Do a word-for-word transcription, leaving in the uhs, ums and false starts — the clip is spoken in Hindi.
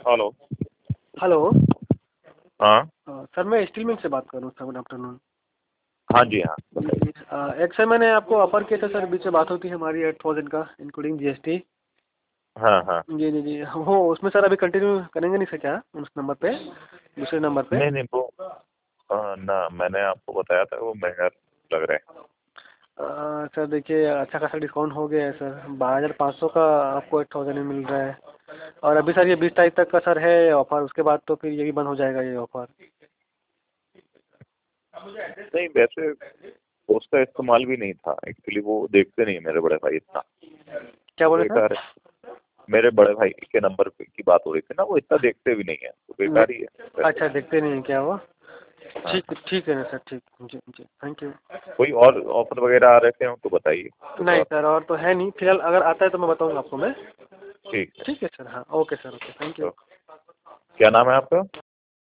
हेलो। हेलो। हाँ। अ, सर मैं स्टील मिल से बात कर रहा हूँ सर, गुड आफ्टरनून। हाँ जी, हाँ जी बताइए। जी, अ, एक सर मैंने आपको ऑफर किया था सर, बीच में बात होती है हमारी एट थाउजेंड का इंक्लूडिंग जीएसटी। हाँ हाँ। जी जी जी, वो उसमें सर अभी कंटिन्यू करेंगे नहीं सर क्या उस नंबर पे, दूसरे नंबर पे? नहीं नहीं वो अ, ना मैंने आपको बताया था वो महंगा लग रहा है। अ, सर देखिए अच्छा खासा डिस्काउंट हो गया है सर, बारह हज़ार पाँच सौ का आपको एट थाउजेंड में मिल रहा है। और अभी सर ये बीस तारीख तक का सर है ऑफर, उसके बाद तो फिर ये भी बंद हो जाएगा ये ऑफर। नहीं वैसे उसका इस्तेमाल भी नहीं था एक्चुअली, वो देखते नहीं है मेरे बड़े भाई इतना, क्या बोले सर? बेकार है। मेरे बड़े भाई के नंबर पे की बात हो रही थी ना, वो इतना देखते भी नहीं है तो नहीं, बेकार ही है वैसे। अच्छा देखते नहीं है क्या वो? हाँ। ठीक ठीक है ना सर, ठीक। जी जी, थैंक यू। कोई और ऑफर वगैरह आ रहे थे तो बताइए कुछ नहीं और। सर, और तो है नहीं फिलहाल, अगर आता है तो मैं बताऊंगा आपको मैं। ठीक है। ठीक है सर, हाँ okay sir, okay thank you. तो क्या नाम है आपका?